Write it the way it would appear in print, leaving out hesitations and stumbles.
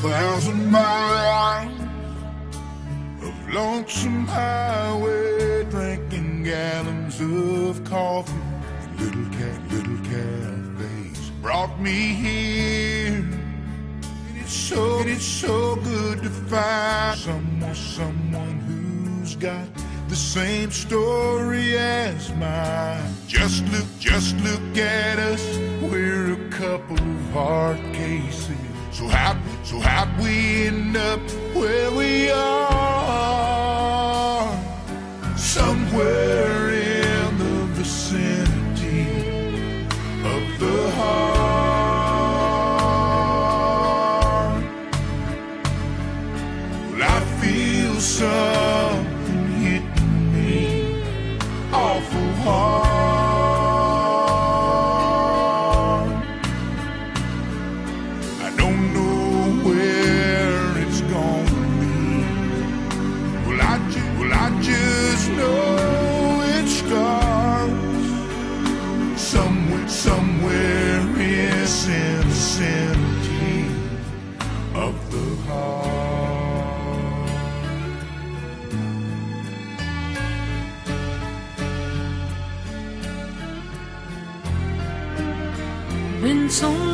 1,000 miles of lonesome highway, drinking gallons of coffee in little cafes, brought me here. And it's so good to find someone who's got the same story as mine. Just look at us, we're a couple of hard cases. So how'd we end up where we are? Somewhere in the vicinity of the heart. Well, I feel something hitting me awful hard. I don't know where it's gonna be. Well, I just know it starts somewhere in the vicinity of the heart. Been so